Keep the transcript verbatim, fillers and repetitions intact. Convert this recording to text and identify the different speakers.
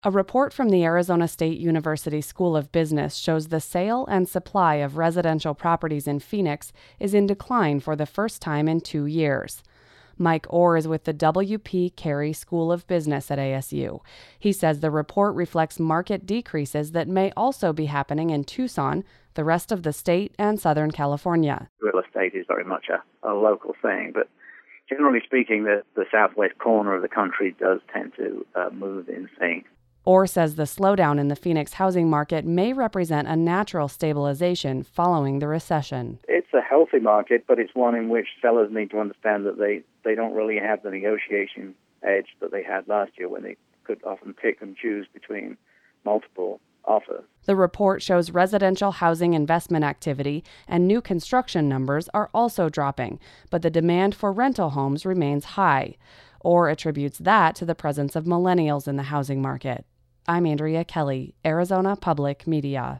Speaker 1: A report from the Arizona State University School of Business shows the sale and supply of residential properties in Phoenix is in decline for the first time in two years. Mike Orr is with the W P Carey School of Business at A S U. He says the report reflects market decreases that may also be happening in Tucson, the rest of the state, and Southern California.
Speaker 2: Real estate is very much a, a local thing, but generally speaking, the, the southwest corner of the country does tend to uh, move in sync.
Speaker 1: Orr says the slowdown in the Phoenix housing market may represent a natural stabilization following the recession.
Speaker 2: It's a healthy market, but it's one in which sellers need to understand that they, they don't really have the negotiation edge that they had last year when they could often pick and choose between multiple offers.
Speaker 1: The report shows residential housing investment activity and new construction numbers are also dropping, but the demand for rental homes remains high. Orr attributes that to the presence of millennials in the housing market. I'm Andrea Kelly, Arizona Public Media.